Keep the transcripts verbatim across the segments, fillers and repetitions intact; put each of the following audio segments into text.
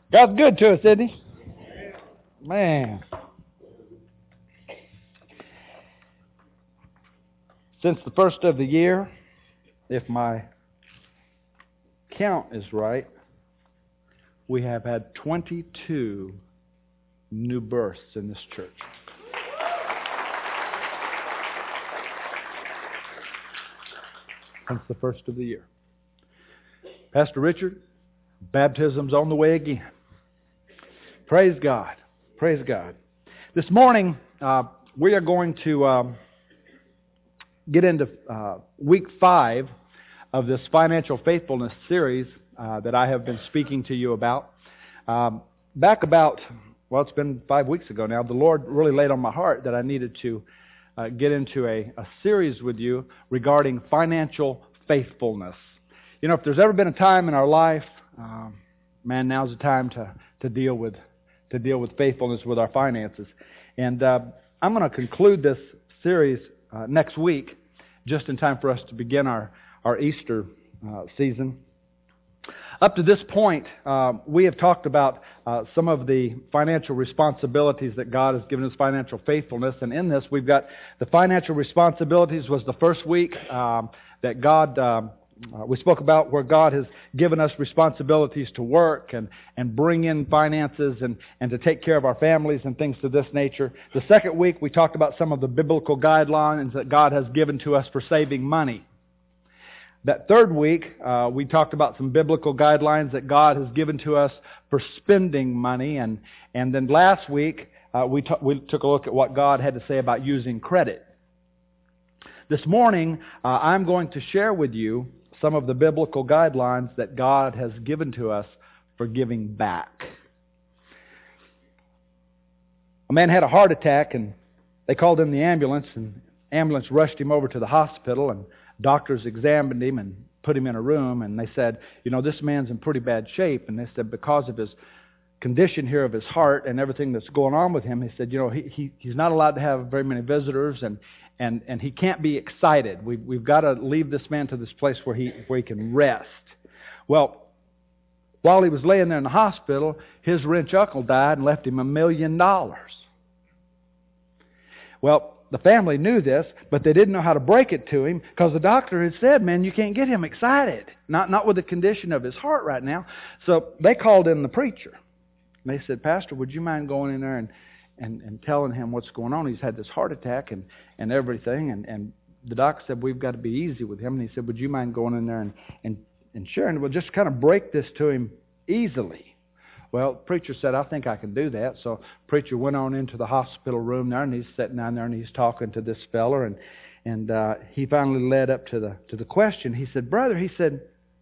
God's good to us, isn't He? Man. Since the first of the year, if my count is right, we have had twenty-two new births in this church. Since the first of the year. Pastor Richard, baptism's on the way again. Praise God. Praise God. This morning, uh, we are going to um, get into uh, week five of this financial faithfulness series uh, that I have been speaking to you about. Um, back about, well, it's been five weeks ago now, the Lord really laid on my heart that I needed to uh, get into a, a series with you regarding financial faithfulness. You know, if there's ever been a time in our life, um, man, now's the time to, to deal with to deal with faithfulness with our finances. And uh, I'm going to conclude this series uh, next week, just in time for us to begin our, our Easter uh, season. Up to this point, uh, we have talked about uh, some of the financial responsibilities that God has given us, financial faithfulness. And in this, we've got the financial responsibilities was the first week um, that God... Um, Uh, we spoke about where God has given us responsibilities to work and, and bring in finances and, and to take care of our families and things of this nature. The second week, we talked about some of the biblical guidelines that God has given to us for saving money. That third week, uh, we talked about some biblical guidelines that God has given to us for spending money. And, and then last week, uh, we, t- we took a look at what God had to say about using credit. This morning, uh, I'm going to share with you some of the biblical guidelines that God has given to us for giving back. A man had a heart attack and they called in the ambulance, and the ambulance rushed him over to the hospital, and doctors examined him and put him in a room, and they said, you know, this man's in pretty bad shape. And they said because of his condition here of his heart and everything that's going on with him, he said, you know, he, he he's not allowed to have very many visitors, and And and he can't be excited. We've, we've got to leave this man to this place where he where he can rest. Well, while he was laying there in the hospital, his rich uncle died and left him a million dollars. Well, the family knew this, but they didn't know how to break it to him because the doctor had said, man, you can't get him excited. Not, not with the condition of his heart right now. So they called in the preacher. They said, Pastor, would you mind going in there and And, and telling him what's going on? He's had this heart attack and, and everything. And, and the doctor said, we've got to be easy with him. And he said, would you mind going in there and, and, and sharing? Well, just kind of break this to him easily. Well, the preacher said, I think I can do that. So preacher went on into the hospital room there, and he's sitting down there, and he's talking to this fella. And, and uh, he finally led up to the, to the question. He said, brother, he said,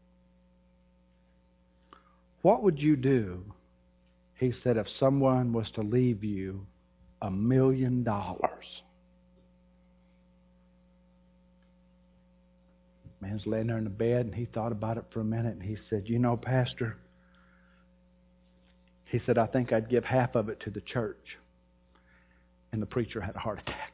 what would you do, he said, if someone was to leave you a million dollars? Man's laying there in the bed, and he thought about it for a minute, and he said, you know, Pastor, he said, I think I'd give half of it to the church. And the preacher had a heart attack.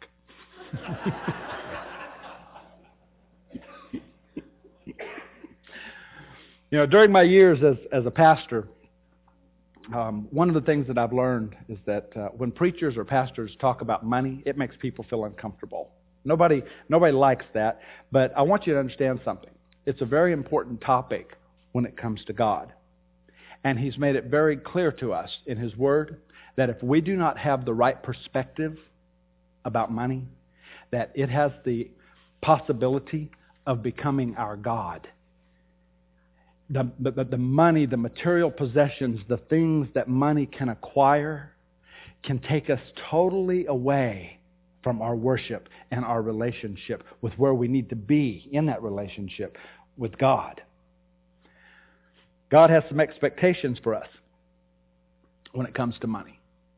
You know, during my years as, as a pastor, Um, one of the things that I've learned is that uh, when preachers or pastors talk about money, it makes people feel uncomfortable. Nobody, nobody likes that, but I want you to understand something. It's a very important topic when it comes to God. And He's made it very clear to us in His Word that if we do not have the right perspective about money, that it has the possibility of becoming our God. The, the, the money, the material possessions, the things that money can acquire can take us totally away from our worship and our relationship with where we need to be in that relationship with God. God has some expectations for us when it comes to money.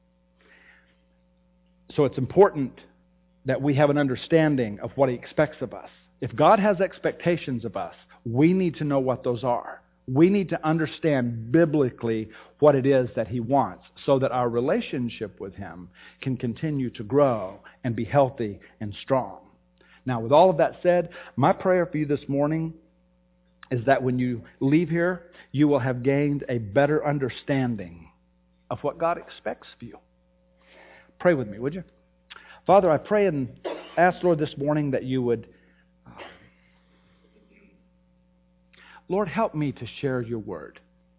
So it's important that we have an understanding of what He expects of us. If God has expectations of us, we need to know what those are. We need to understand biblically what it is that He wants so that our relationship with Him can continue to grow and be healthy and strong. Now, with all of that said, my prayer for you this morning is that when you leave here, you will have gained a better understanding of what God expects of you. Pray with me, would you? Father, I pray and ask, Lord, this morning that you would, uh, Lord, help me to share your word.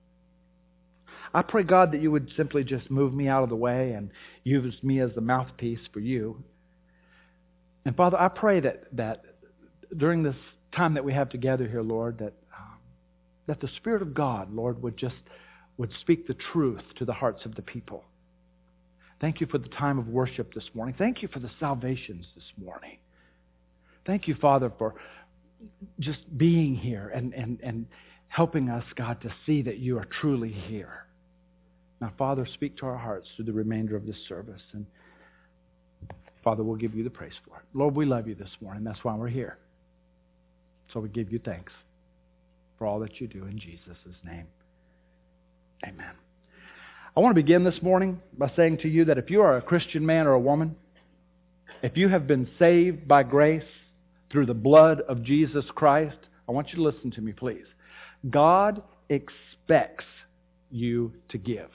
I pray, God, that you would simply just move me out of the way and use me as the mouthpiece for you. And Father, I pray that, that during this time that we have together here, Lord, that um, that the Spirit of God, Lord, would just would speak the truth to the hearts of the people. Thank you for the time of worship this morning. Thank you for the salvations this morning. Thank you, Father, for just being here and, and, and helping us, God, to see that you are truly here. Now, Father, speak to our hearts through the remainder of this service. And Father, we'll give you the praise for it. Lord, we love you this morning. That's why we're here. So we give you thanks for all that you do in Jesus' name. Amen. I want to begin this morning by saying to you that if you are a Christian man or a woman, if you have been saved by grace through the blood of Jesus Christ, I want you to listen to me, please. God expects you to give.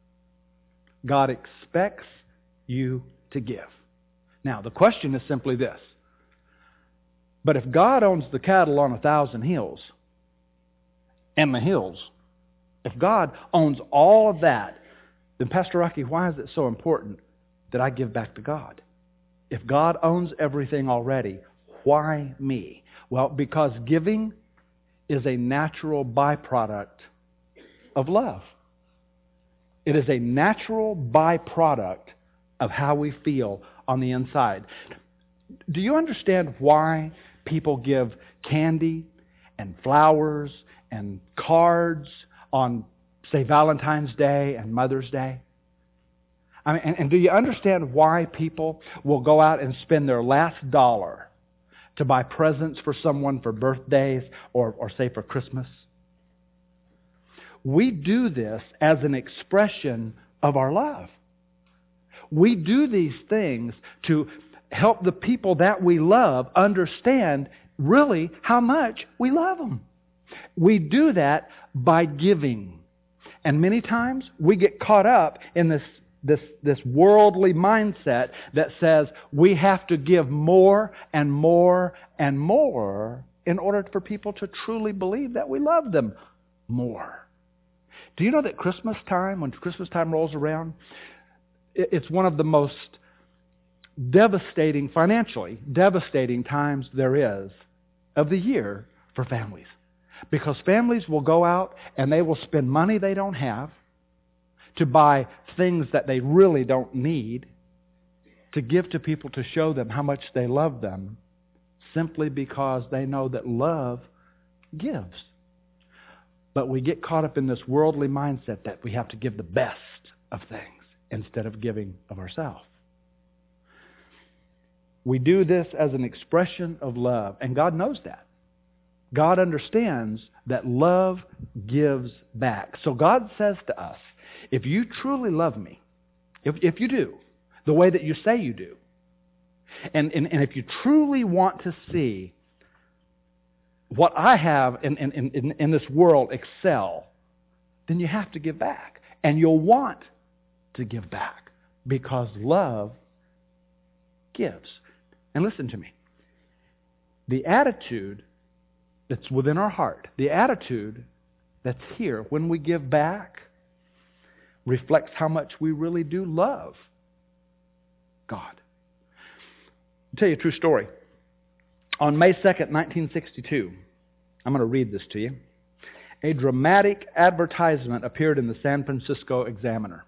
God expects you to give. Now, the question is simply this. But if God owns the cattle on a thousand hills, and the hills, if God owns all of that, then Pastor Rocky, why is it so important that I give back to God? If God owns everything already, why me? Well, because giving is a natural byproduct of love. It is a natural byproduct of how we feel on the inside. Do you understand why people give candy and flowers and cards on, say, Valentine's Day and Mother's Day? I mean, and, and do you understand why people will go out and spend their last dollar to buy presents for someone for birthdays or, or say, for Christmas? We do this as an expression of our love. We do these things to help the people that we love understand really how much we love them. We do that by giving. And many times we get caught up in this, this, this worldly mindset that says we have to give more and more and more in order for people to truly believe that we love them more. Do you know that Christmas time, when Christmas time rolls around, it's one of the most devastating, financially devastating times there is of the year for families. Because families will go out and they will spend money they don't have to buy things that they really don't need to give to people to show them how much they love them, simply because they know that love gives. But we get caught up in this worldly mindset that we have to give the best of things instead of giving of ourselves. We do this as an expression of love, and God knows that. God understands that love gives back. So God says to us, if you truly love me, if, if you do, the way that you say you do, and, and, and if you truly want to see what I have in, in, in, in this world excel, then you have to give back. And you'll want to give back because love gives. And listen to me. The attitude that's within our heart, the attitude that's here when we give back, reflects how much we really do love God. I'll tell you a true story. On May second, nineteen sixty-two, I'm going to read this to you. A dramatic advertisement appeared in the San Francisco Examiner.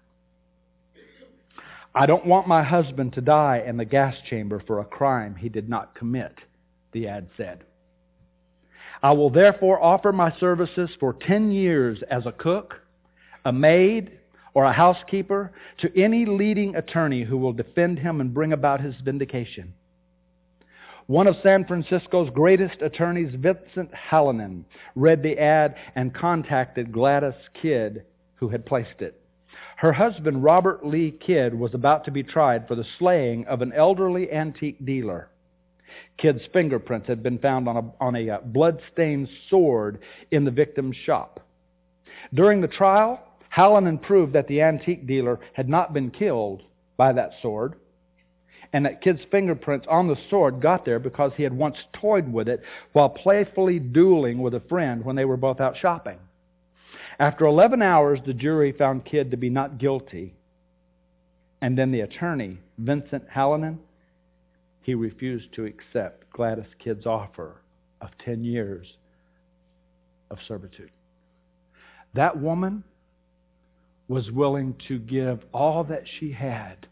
I don't want my husband to die in the gas chamber for a crime he did not commit, the ad said. I will therefore offer my services for ten years as a cook, a maid, or a housekeeper to any leading attorney who will defend him and bring about his vindication. One of San Francisco's greatest attorneys, Vincent Hallinan, read the ad and contacted Gladys Kidd, who had placed it. Her husband, Robert Lee Kidd, was about to be tried for the slaying of an elderly antique dealer. Kidd's fingerprints had been found on a, on a uh, blood-stained sword in the victim's shop. During the trial, Hallinan proved that the antique dealer had not been killed by that sword, and that Kidd's fingerprints on the sword got there because he had once toyed with it while playfully dueling with a friend when they were both out shopping. After eleven hours, the jury found Kidd to be not guilty, and then the attorney, Vincent Hallinan, he refused to accept Gladys Kidd's offer of ten years of servitude. That woman was willing to give all that she had,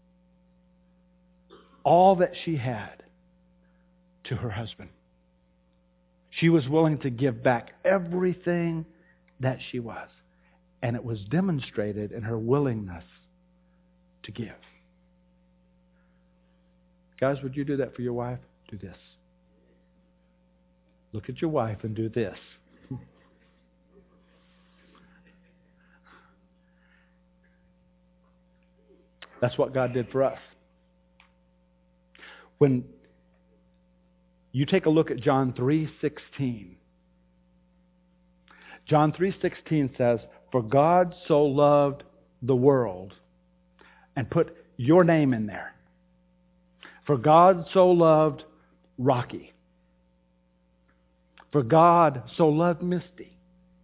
all that she had to her husband. She was willing to give back everything that she was. And it was demonstrated in her willingness to give. Guys, would you do that for your wife? Do this. Look at your wife and do this. That's what God did for us. When you take a look at John three sixteen, John three sixteen says, "For God so loved the world," and put your name in there. For God so loved Rocky. For God so loved Misty.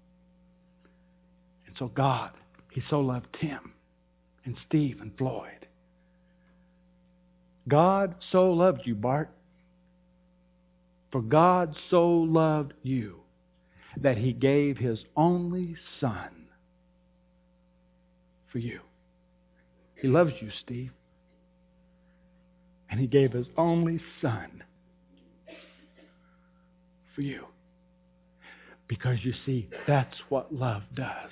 And so God, He so loved Tim and Steve and Floyd. God so loved you, Bart. For God so loved you that He gave His only Son for you. He loves you, Steve. And He gave His only Son for you. Because you see, that's what love does.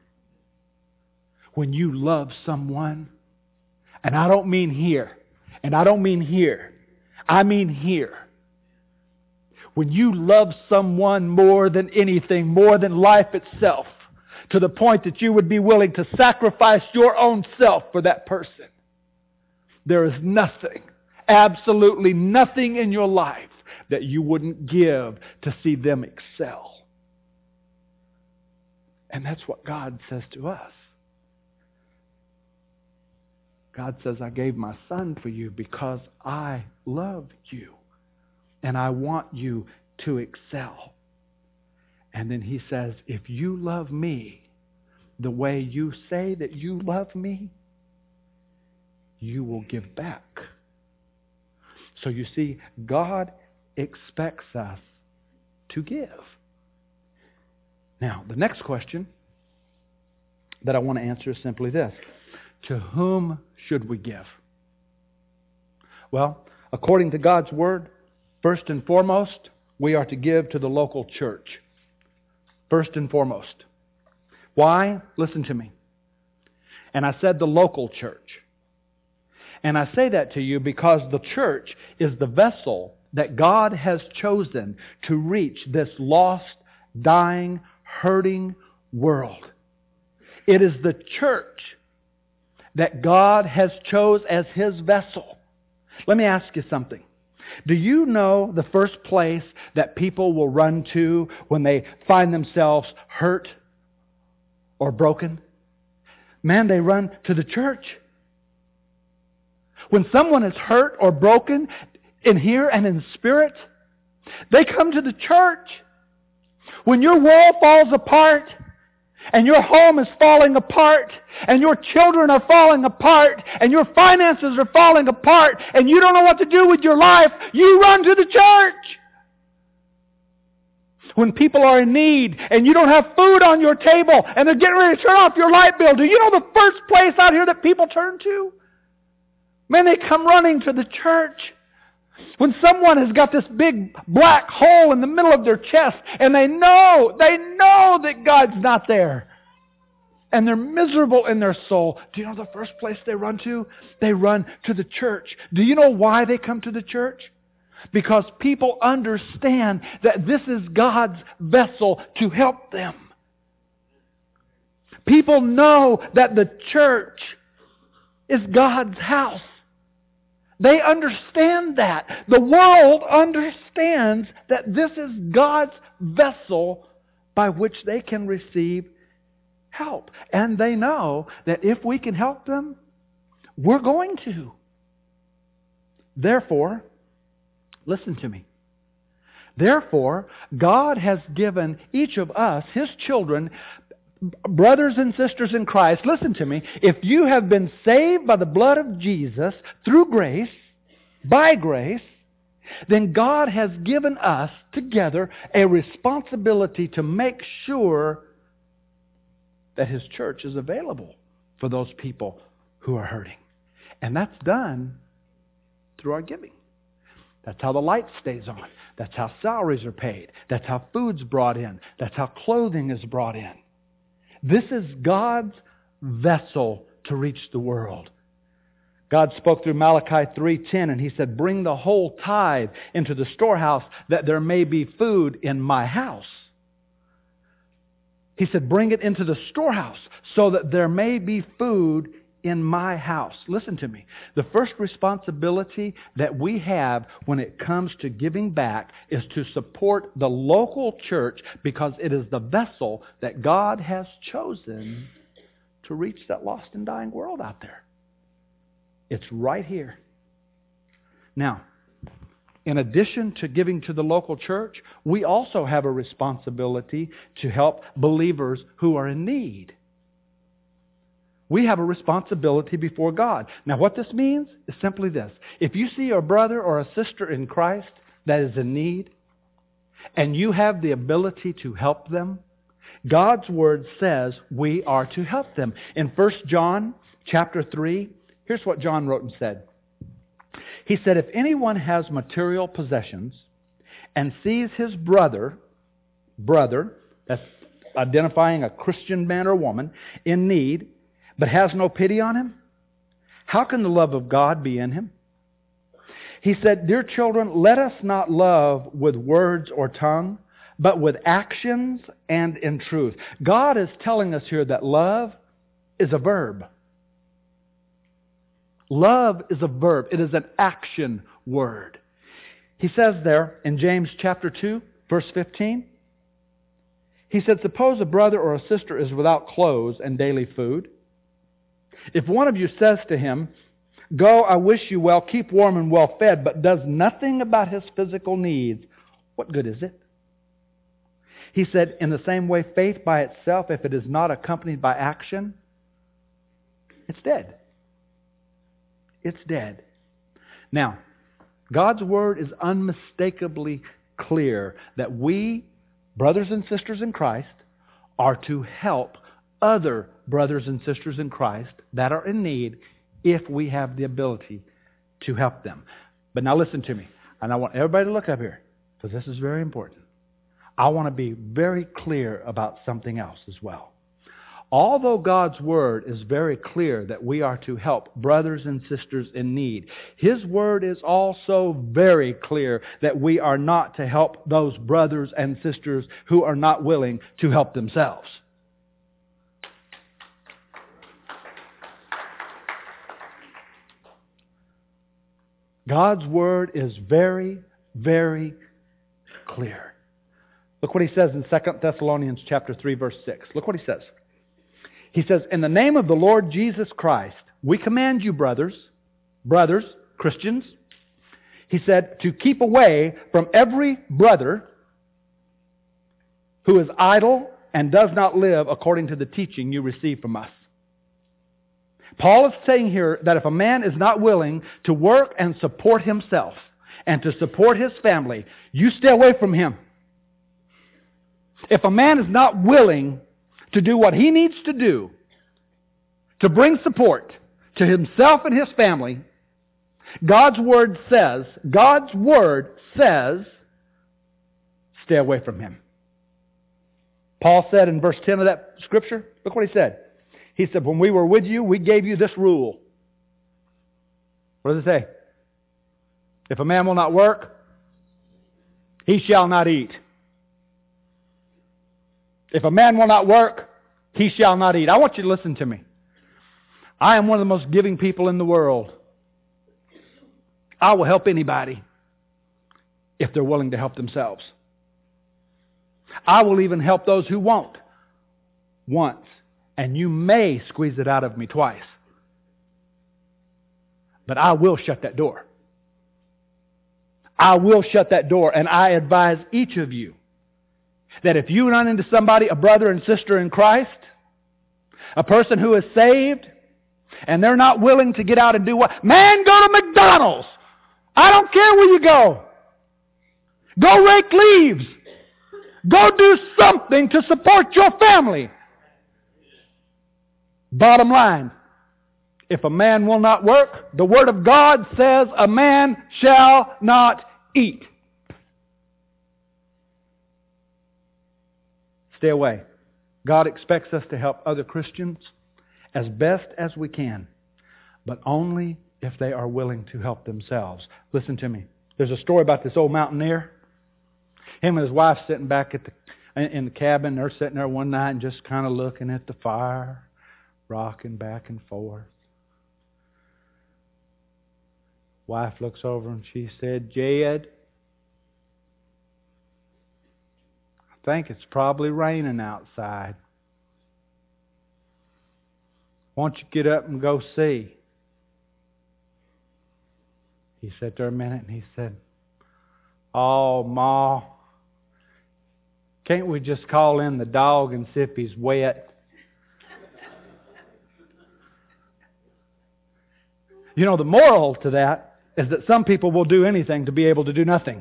When you love someone, and I don't mean here, and I don't mean here, I mean here. When you love someone more than anything, more than life itself, to the point that you would be willing to sacrifice your own self for that person, there is nothing, absolutely nothing in your life that you wouldn't give to see them excel. And that's what God says to us. God says, I gave my Son for you because I love you. And I want you to excel. And then He says, if you love me the way you say that you love me, you will give back. So you see, God expects us to give. Now, the next question that I want to answer is simply this. To whom should we give? Well, according to God's Word, first and foremost, we are to give to the local church. First and foremost. Why? Listen to me. And I said the local church. And I say that to you because the church is the vessel that God has chosen to reach this lost, dying, hurting world. It is the church that God has chose as His vessel. Let me ask you something. Do you know the first place that people will run to when they find themselves hurt or broken? Man, they run to the church. When someone is hurt or broken in here and in spirit, they come to the church. When your world falls apart and your home is falling apart and your children are falling apart and your finances are falling apart and you don't know what to do with your life, you run to the church. When people are in need and you don't have food on your table and they're getting ready to turn off your light bill, do you know the first place out here that people turn to? Man, they come running to the church. When someone has got this big black hole in the middle of their chest and they know, they know that God's not there. And they're miserable in their soul. Do you know the first place they run to? They run to the church. Do you know why they come to the church? Because people understand that this is God's vessel to help them. People know that the church is God's house. They understand that. The world understands that this is God's vessel by which they can receive help. And they know that if we can help them, we're going to. Therefore, listen to me. Therefore, God has given each of us, His children, brothers and sisters in Christ, listen to me. If you have been saved by the blood of Jesus through grace, by grace, then God has given us together a responsibility to make sure that His church is available for those people who are hurting. And that's done through our giving. That's how the light stays on. That's how salaries are paid. That's how food's brought in. That's how clothing is brought in. This is God's vessel to reach the world. God spoke through Malachi three ten, and He said, "Bring the whole tithe into the storehouse, that there may be food in my house." He said, bring it into the storehouse, so that there may be food in my house. Listen to me. The first responsibility that we have when it comes to giving back is to support the local church, because it is the vessel that God has chosen to reach that lost and dying world out there. It's right here. Now, in addition to giving to the local church, we also have a responsibility to help believers who are in need. We have a responsibility before God. Now, what this means is simply this. If you see a brother or a sister in Christ that is in need, and you have the ability to help them, God's Word says we are to help them. In First John chapter three, here's what John wrote and said. He said, "If anyone has material possessions and sees his brother, brother, that's identifying a Christian man or woman, in need, but has no pity on him, how can the love of God be in him?" He said, "Dear children, let us not love with words or tongue, but with actions and in truth." God is telling us here that love is a verb. Love is a verb. It is an action word. He says there in James chapter two, verse fifteen, he said, "Suppose a brother or a sister is without clothes and daily food. If one of you says to him, 'Go, I wish you well, keep warm and well fed,' but does nothing about his physical needs, what good is it?" He said, in the same way, faith by itself, if it is not accompanied by action, it's dead. It's dead. Now, God's Word is unmistakably clear that we, brothers and sisters in Christ, are to help other brothers and sisters in Christ that are in need if we have the ability to help them. But now listen to me. And I want everybody to look up here, because this is very important. I want to be very clear about something else as well. Although God's Word is very clear that we are to help brothers and sisters in need, His Word is also very clear that we are not to help those brothers and sisters who are not willing to help themselves. God's Word is very, very clear. Look what He says in Second Thessalonians chapter three, verse six. Look what He says. He says, "In the name of the Lord Jesus Christ, we command you, brothers, brothers, Christians," He said, "to keep away from every brother who is idle and does not live according to the teaching you receive from us." Paul is saying here that if a man is not willing to work and support himself and to support his family, you stay away from him. If a man is not willing to do what he needs to do to bring support to himself and his family, God's Word says, God's Word says, stay away from him. Paul said in verse ten of that scripture, look what he said. He said, "When we were with you, we gave you this rule." What does it say? "If a man will not work, he shall not eat." If a man will not work, he shall not eat. I want you to listen to me. I am one of the most giving people in the world. I will help anybody if they're willing to help themselves. I will even help those who won't once, and you may squeeze it out of me twice. But I will shut that door. I will shut that door, and I advise each of you that if you run into somebody, a brother and sister in Christ, a person who is saved, and they're not willing to get out and do what? Man, go to McDonald's! I don't care where you go. Go rake leaves. Go do something to support your family. Bottom line, if a man will not work, the Word of God says a man shall not eat. Stay away. God expects us to help other Christians as best as we can, but only if they are willing to help themselves. Listen to me. There's a story about this old mountaineer. Him and his wife sitting back at the in the cabin. They're sitting there one night and just kind of looking at the fire, rocking back and forth. Wife looks over and she said, "Jed, I think it's probably raining outside. Why don't you get up and go see?" He sat there a minute and he said, "Oh, Ma, can't we just call in the dog and see if he's wet?" You know, the moral to that is that some people will do anything to be able to do nothing.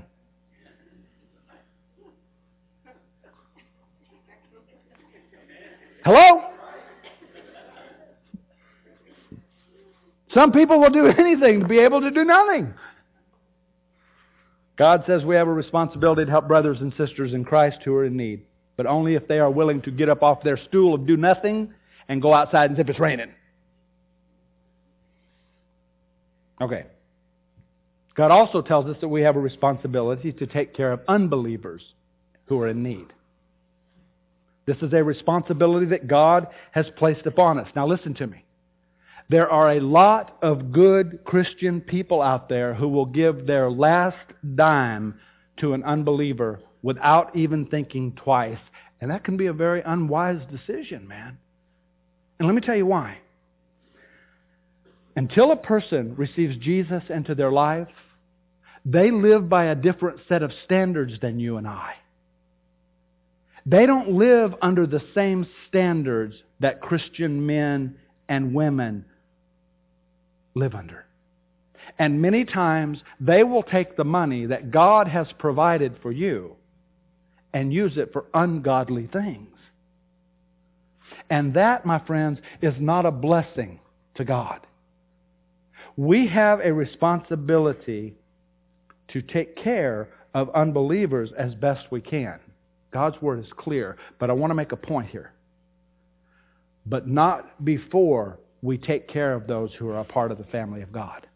Hello? Some people will do anything to be able to do nothing. God says we have a responsibility to help brothers and sisters in Christ who are in need, but only if they are willing to get up off their stool of do nothing and go outside and see if it's raining. Okay. God also tells us that we have a responsibility to take care of unbelievers who are in need. This is a responsibility that God has placed upon us. Now listen to me. There are a lot of good Christian people out there who will give their last dime to an unbeliever without even thinking twice. And that can be a very unwise decision, man. And let me tell you why. Until a person receives Jesus into their life, they live by a different set of standards than you and I. They don't live under the same standards that Christian men and women live under. And many times they will take the money that God has provided for you and use it for ungodly things. And that, my friends, is not a blessing to God. We have a responsibility to take care of unbelievers as best we can. God's Word is clear, but I want to make a point here. But not before we take care of those who are a part of the family of God.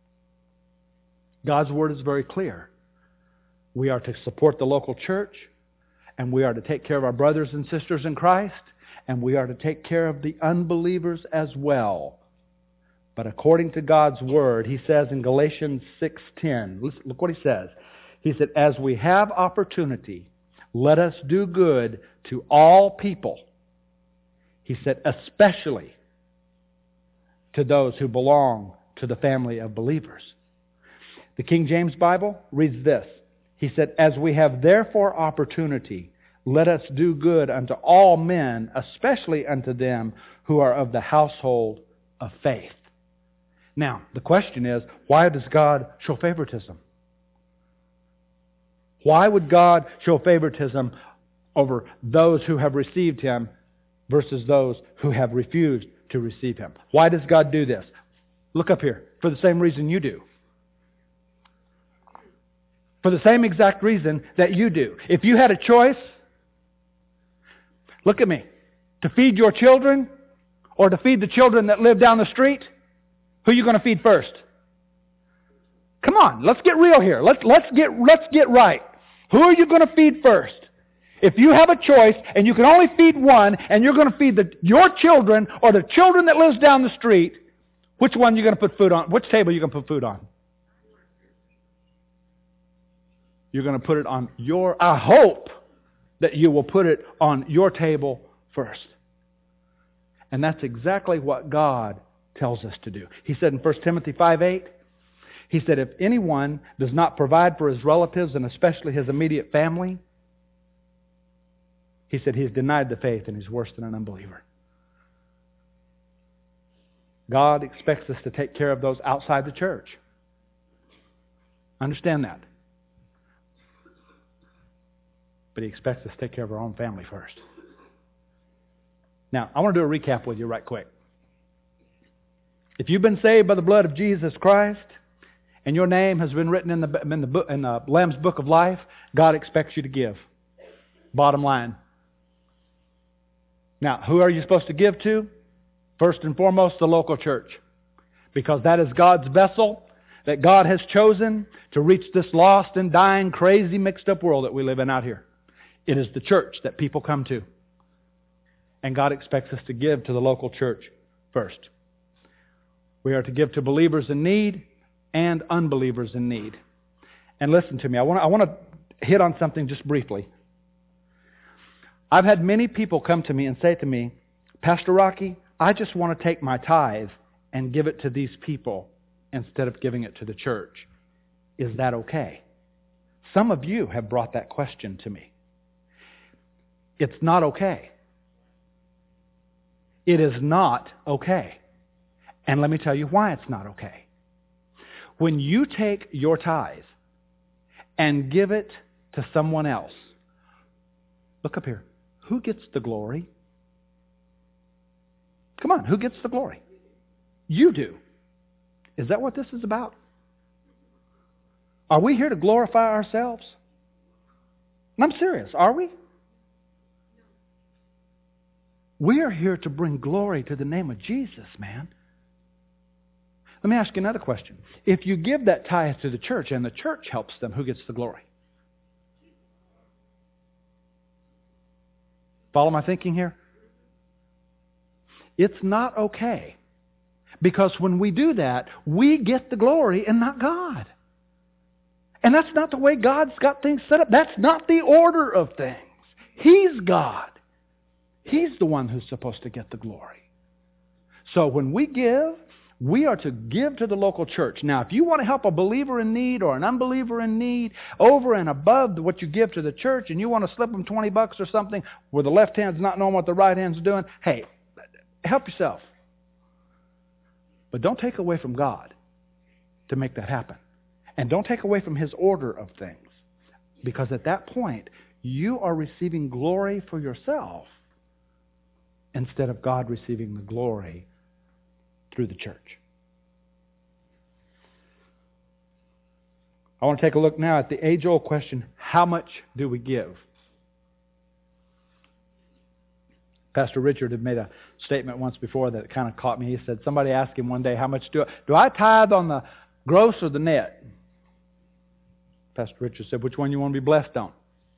God's Word is very clear. We are to support the local church, and we are to take care of our brothers and sisters in Christ, and we are to take care of the unbelievers as well. But according to God's Word, He says in Galatians six ten, look what He says. He said, "As we have opportunity, let us do good to all people." He said, especially to those who belong to the family of believers. The King James Bible reads this. He said, "As we have therefore opportunity, let us do good unto all men, especially unto them who are of the household of faith." Now, the question is, why does God show favoritism? Why would God show favoritism over those who have received Him versus those who have refused to receive Him? Why does God do this? Look up here. For the same reason you do. For the same exact reason that you do. If you had a choice, look at me, to feed your children or to feed the children that live down the street, who are you going to feed first? Come on, let's get real here. Let's, let's, get, let's get right. Who are you going to feed first? If you have a choice and you can only feed one and you're going to feed the, your children or the children that lives down the street, which one are you going to put food on? Which table are you going to put food on? you're going to put it on your, I hope that you will put it on your table first. And that's exactly what God tells us to do. He said in First Timothy five eight, He said, if anyone does not provide for his relatives and especially his immediate family, he said he's denied the faith and he's worse than an unbeliever. God expects us to take care of those outside the church. Understand that. But He expects us to take care of our own family first. Now, I want to do a recap with you right quick. If you've been saved by the blood of Jesus Christ, and your name has been written in the, in the, book, in the Lamb's Book of Life, God expects you to give. Bottom line. Now, who are you supposed to give to? First and foremost, the local church. Because that is God's vessel that God has chosen to reach this lost and dying, crazy, mixed up world that we live in out here. It is the church that people come to. And God expects us to give to the local church first. We are to give to believers in need and unbelievers in need. And listen to me, I want to, I want to hit on something just briefly. I've had many people come to me and say to me, Pastor Rocky, I just want to take my tithe and give it to these people instead of giving it to the church. Is that okay? Some of you have brought that question to me. It's not okay. It is not okay. And let me tell you why it's not okay. When you take your tithe and give it to someone else, look up here. Who gets the glory? Come on, who gets the glory? You do. Is that what this is about? Are we here to glorify ourselves? And I'm serious, are we? We are here to bring glory to the name of Jesus, man. Let me ask you another question. If you give that tithe to the church and the church helps them, who gets the glory? Follow my thinking here? It's not okay. Because when we do that, we get the glory and not God. And that's not the way God's got things set up. That's not the order of things. He's God. He's the one who's supposed to get the glory. So when we give, we are to give to the local church. Now, if you want to help a believer in need or an unbeliever in need over and above what you give to the church, and you want to slip them twenty bucks or something where the left hand's not knowing what the right hand's doing, hey, help yourself. But don't take away from God to make that happen. And don't take away from His order of things. Because at that point, you are receiving glory for yourself instead of God receiving the glory through the church. I want to take a look now at the age-old question, how much do we give? Pastor Richard had made a statement once before that kind of caught me. He said, somebody asked him one day, how much do I, do I tithe on the gross or the net? Pastor Richard said, which one you want to be blessed on?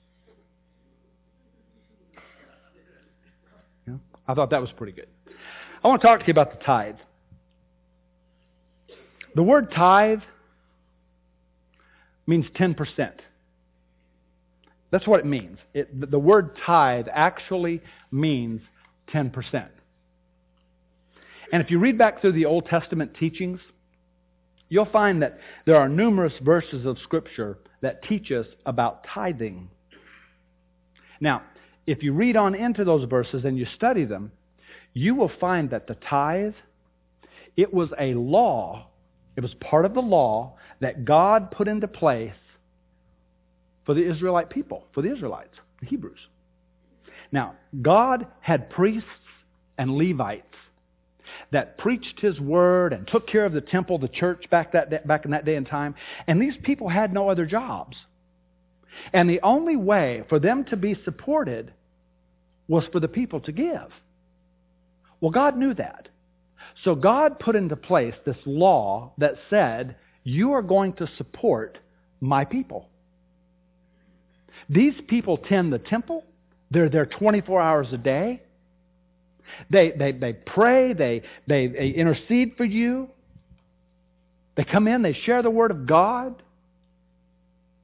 Yeah, I thought that was pretty good. I want to talk to you about the tithe. The word tithe means ten percent. That's what it means. It, the word tithe actually means ten percent. And if you read back through the Old Testament teachings, you'll find that there are numerous verses of Scripture that teach us about tithing. Now, if you read on into those verses and you study them, you will find that the tithe, it was a law, it was part of the law that God put into place for the Israelite people, for the Israelites, the Hebrews. Now, God had priests and Levites that preached His word and took care of the temple, the church back that day, back in that day and time. And these people had no other jobs. And the only way for them to be supported was for the people to give. Well, God knew that. So God put into place this law that said, you are going to support my people. These people tend the temple. They're there twenty-four hours a day. They, they, they pray. They, they, they intercede for you. They come in. They share the Word of God.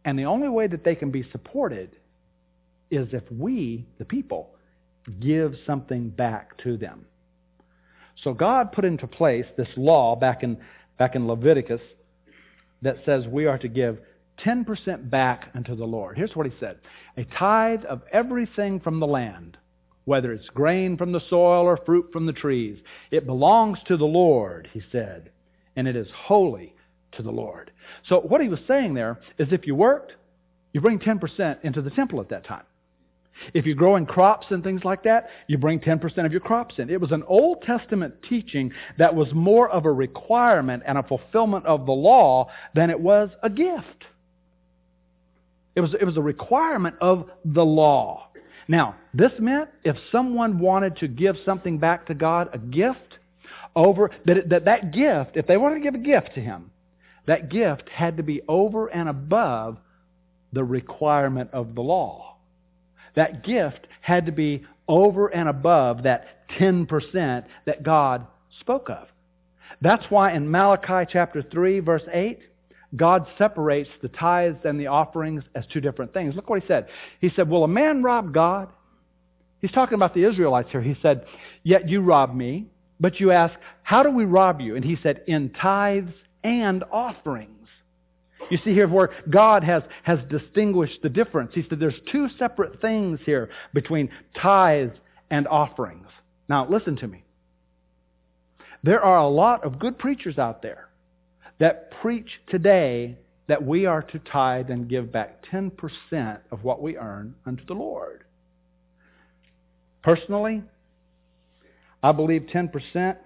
And the only way that they can be supported is if we, the people, give something back to them. So God put into place this law back in, back in Leviticus that says we are to give ten percent back unto the Lord. Here's what he said. A tithe of everything from the land, whether it's grain from the soil or fruit from the trees. It belongs to the Lord, he said, and it is holy to the Lord. So what he was saying there is if you worked, you bring ten percent into the temple at that time. If you're growing crops and things like that, you bring ten percent of your crops in. It was an Old Testament teaching that was more of a requirement and a fulfillment of the law than it was a gift. It was, it was a requirement of the law. Now, this meant if someone wanted to give something back to God, a gift, over that, it, that that gift, if they wanted to give a gift to Him, that gift had to be over and above the requirement of the law. That gift had to be over and above that ten percent that God spoke of. That's why in Malachi chapter three, verse eight, God separates the tithes and the offerings as two different things. Look what he said. He said, will a man rob God? He's talking about the Israelites here. He said, yet you rob me. But you ask, how do we rob you? And he said, in tithes and offerings. You see here where God has, has distinguished the difference. He said there's two separate things here between tithes and offerings. Now listen to me. There are a lot of good preachers out there that preach today that we are to tithe and give back ten percent of what we earn unto the Lord. Personally, I believe ten percent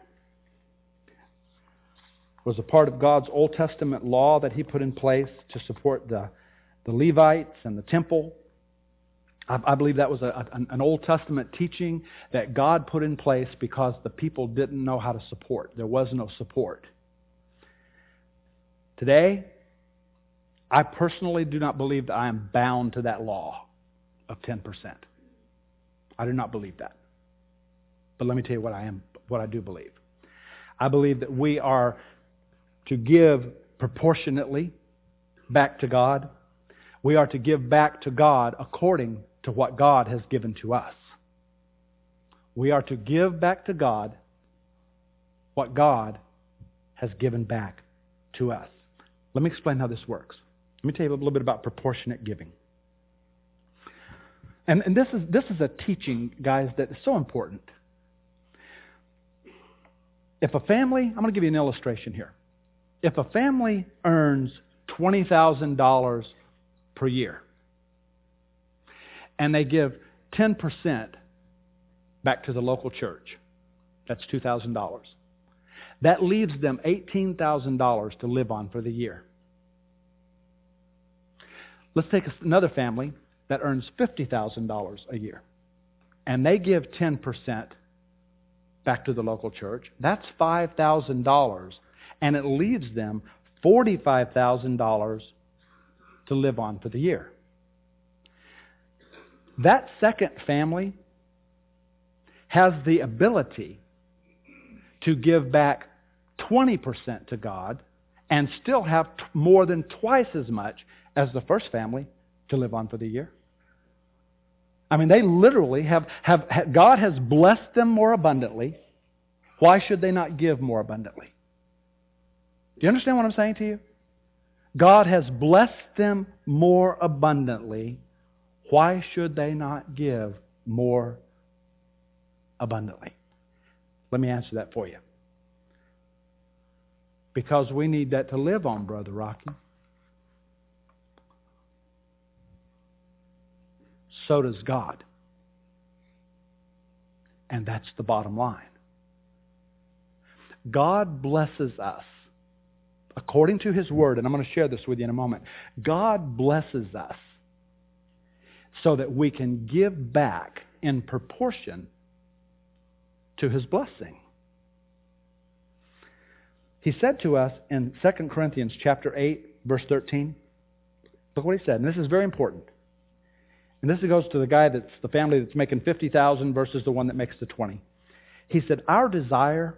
was a part of God's Old Testament law that He put in place to support the, the Levites and the temple. I, I believe that was a, an, an Old Testament teaching that God put in place because the people didn't know how to support. There was no support. Today, I personally do not believe that I am bound to that law of ten percent. I do not believe that. But let me tell you what I am, what I do believe. I believe that we are to give proportionately back to God. We are to give back to God according to what God has given to us. We are to give back to God what God has given back to us. Let me explain how this works. Let me tell you a little bit about proportionate giving. And, and this is this is a teaching, guys, that is so important. If a family, I'm going to give you an illustration here. If a family earns twenty thousand dollars per year, and they give ten percent back to the local church, that's two thousand dollars. That leaves them eighteen thousand dollars to live on for the year. Let's take another family that earns fifty thousand dollars a year, and they give ten percent back to the local church. That's five thousand dollars, and it leaves them forty-five thousand dollars to live on for the year. That second family has the ability to give back twenty percent to God and still have t- more than twice as much as the first family to live on for the year. I mean, they literally have, have, have God has blessed them more abundantly. Why should they not give more abundantly? Do you understand what I'm saying to you? God has blessed them more abundantly. Why should they not give more abundantly? Let me answer that for you. Because we need that to live on, Brother Rocky. So does God. And that's the bottom line. God blesses us according to His Word, and I'm going to share this with you in a moment. God blesses us so that we can give back in proportion to His blessing. He said to us in Second Corinthians chapter eight, verse thirteen, look what he said, and this is very important. And this goes to the guy that's the family that's making fifty thousand dollars versus the one that makes the twenty. He said, our desire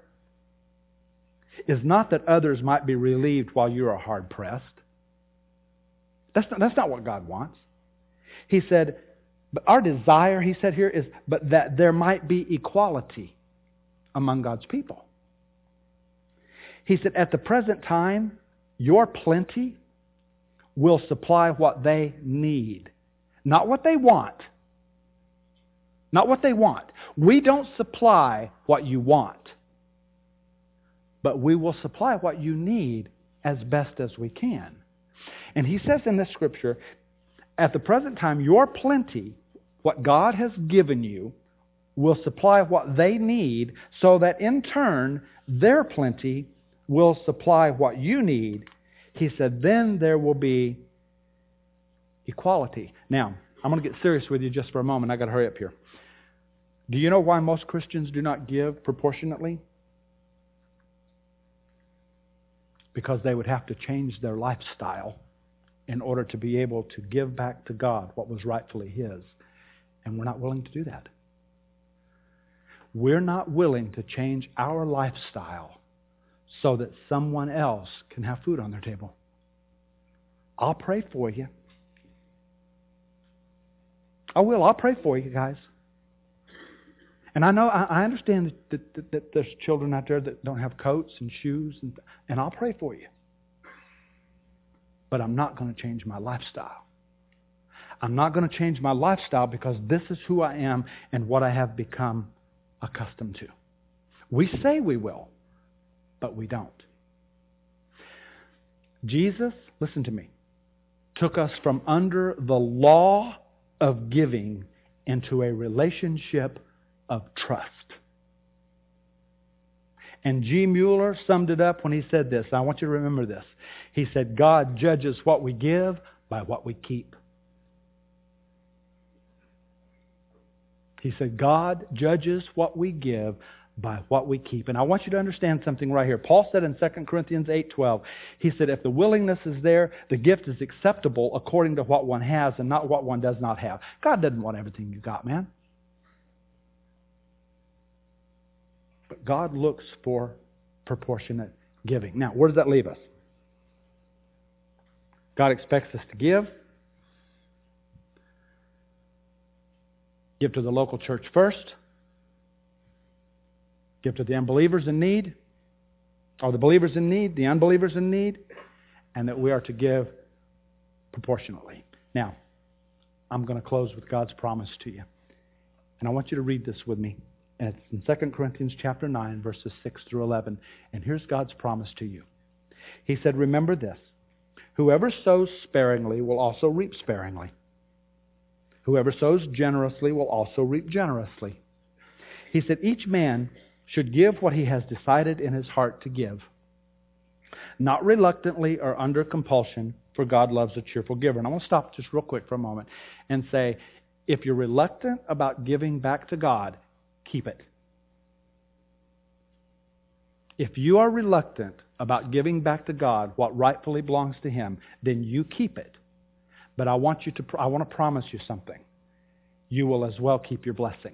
is not that others might be relieved while you are hard pressed, That's not, that's not what God wants. He said, but our desire, he said here, is but that there might be equality among God's people. He said, at the present time, your plenty will supply what they need. Not what they want. Not what they want. We don't supply what you want. But we will supply what you need as best as we can. And he says in this scripture, at the present time, your plenty, what God has given you, will supply what they need, so that in turn, their plenty will supply what you need. He said, then there will be equality. Now, I'm going to get serious with you just for a moment. I've got to hurry up here. Do you know why most Christians do not give proportionately? Because they would have to change their lifestyle in order to be able to give back to God what was rightfully His. And we're not willing to do that. We're not willing to change our lifestyle so that someone else can have food on their table. I'll pray for you. I will. I'll pray for you guys. And I know, I understand that, that, that there's children out there that don't have coats and shoes, and, and I'll pray for you. But I'm not going to change my lifestyle. I'm not going to change my lifestyle because this is who I am and what I have become accustomed to. We say we will, but we don't. Jesus, listen to me, took us from under the law of giving into a relationship of trust. And G. Mueller summed it up when he said this. I want you to remember this. He said, God judges what we give by what we keep. He said, God judges what we give by what we keep. And I want you to understand something right here. Paul said in Second Corinthians eight twelve, he said, if the willingness is there, the gift is acceptable according to what one has and not what one does not have. God doesn't want everything you got, man. But God looks for proportionate giving. Now, where does that leave us? God expects us to give. Give to the local church first. Give to the unbelievers in need, or the believers in need, the unbelievers in need, and that we are to give proportionately. Now, I'm going to close with God's promise to you. And I want you to read this with me. And it's in Second Corinthians chapter nine, verses six through eleven. And here's God's promise to you. He said, remember this, whoever sows sparingly will also reap sparingly. Whoever sows generously will also reap generously. He said, each man should give what he has decided in his heart to give, not reluctantly or under compulsion, for God loves a cheerful giver. And I want to stop just real quick for a moment and say, if you're reluctant about giving back to God, keep it. If you are reluctant about giving back to God what rightfully belongs to Him, then you keep it. But I want you to, I want to promise you something. You will as well keep your blessing.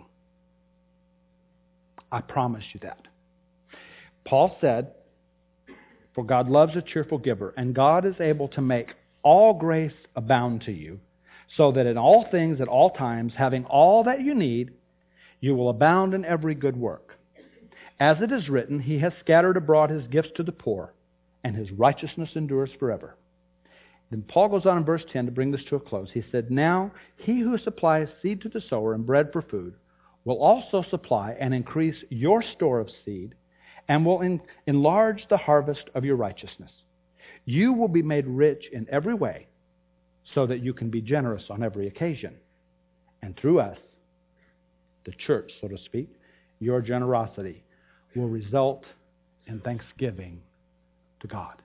I promise you that. Paul said, for God loves a cheerful giver, and God is able to make all grace abound to you, so that in all things at all times, having all that you need, you will abound in every good work. As it is written, He has scattered abroad His gifts to the poor, and His righteousness endures forever. Then Paul goes on in verse ten to bring this to a close. He said, now He who supplies seed to the sower and bread for food will also supply and increase your store of seed and will en- enlarge the harvest of your righteousness. You will be made rich in every way so that you can be generous on every occasion. And through us, the church, so to speak, your generosity will result in thanksgiving to God.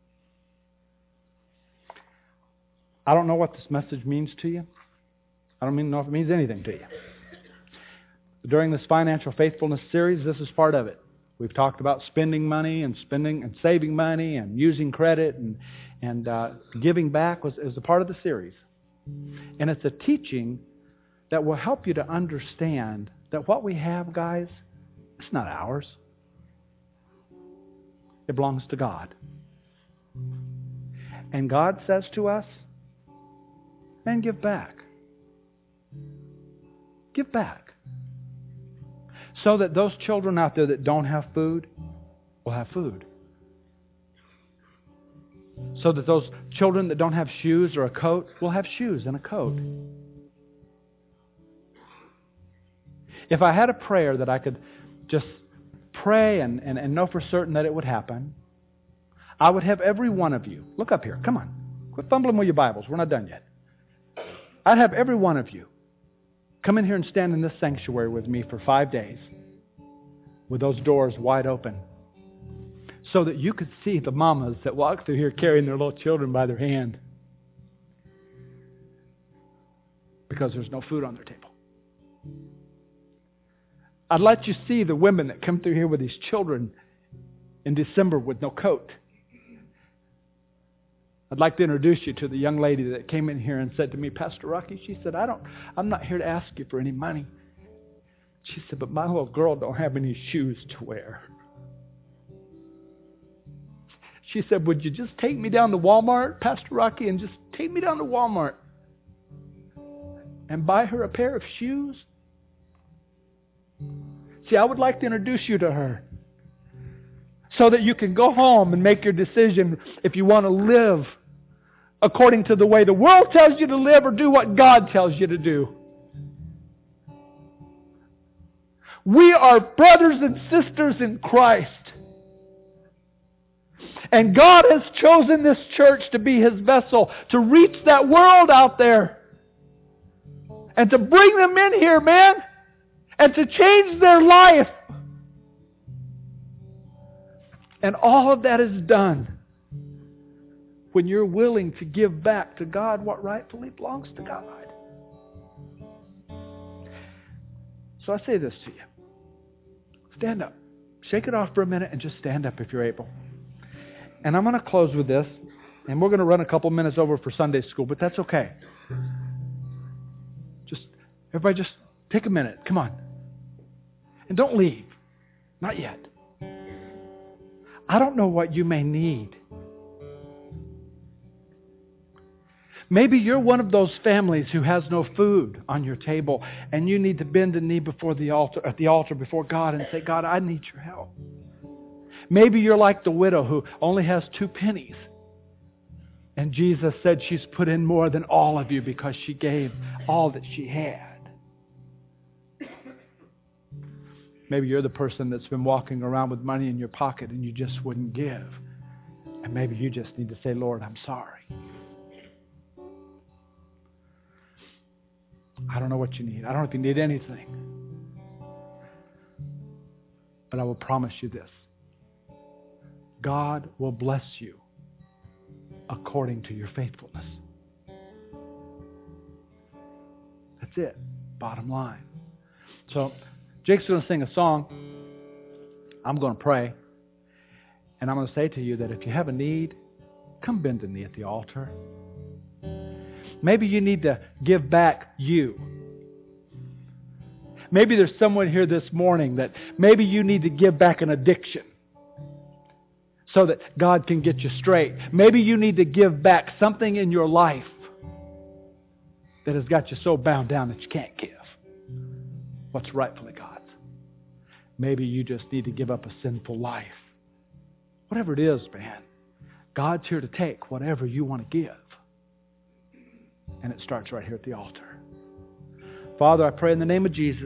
I don't know what this message means to you. I don't even know if it means anything to you. During this financial faithfulness series, this is part of it. We've talked about spending money and spending and saving money and using credit and and uh, giving back was is a part of the series. And it's a teaching that will help you to understand that what we have, guys, it's not ours. It belongs to God. And God says to us, man, give back. Give back. So that those children out there that don't have food will have food. So that those children that don't have shoes or a coat will have shoes and a coat. If I had a prayer that I could just pray and, and, and know for certain that it would happen, I would have every one of you, look up here, come on, quit fumbling with your Bibles, we're not done yet. I'd have every one of you come in here and stand in this sanctuary with me for five days with those doors wide open so that you could see the mamas that walk through here carrying their little children by their hand because there's no food on their table. I'd let you see the women that come through here with these children in December with no coat. I'd like to introduce you to the young lady that came in here and said to me, Pastor Rocky, she said, I don't, I'm not here to ask you for any money. She said, but my little girl don't have any shoes to wear. She said, would you just take me down to Walmart, Pastor Rocky, and just take me down to Walmart and buy her a pair of shoes? See, I would like to introduce you to her so that you can go home and make your decision if you want to live according to the way the world tells you to live or do what God tells you to do. We are brothers and sisters in Christ. And God has chosen this church to be His vessel to reach that world out there and to bring them in here, man, and to change their life. And all of that is done when you're willing to give back to God what rightfully belongs to God. So I say this to you. Stand up. Shake it off for a minute and just stand up if you're able. And I'm going to close with this. And we're going to run a couple minutes over for Sunday school, but that's okay. Just, everybody just take a minute. Come on. And don't leave. Not yet. I don't know what you may need. Maybe you're one of those families who has no food on your table and you need to bend a knee before the altar, at the altar before God and say, God, I need your help. Maybe you're like the widow who only has two pennies. And Jesus said she's put in more than all of you because she gave all that she had. Maybe you're the person that's been walking around with money in your pocket and you just wouldn't give. And maybe you just need to say, Lord, I'm sorry. I don't know what you need. I don't know if you need anything. But I will promise you this. God will bless you according to your faithfulness. That's it. Bottom line. So, Jake's going to sing a song. I'm going to pray. And I'm going to say to you that if you have a need, come bend the knee at the altar. Maybe you need to give back you. Maybe there's someone here this morning that maybe you need to give back an addiction so that God can get you straight. Maybe you need to give back something in your life that has got you so bound down that you can't give what's rightfully God's. Maybe you just need to give up a sinful life. Whatever it is, man, God's here to take whatever you want to give. And it starts right here at the altar. Father, I pray in the name of Jesus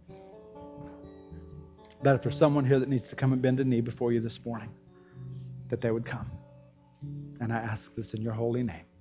that if there's someone here that needs to come and bend a knee before you this morning, that they would come. And I ask this in your holy name.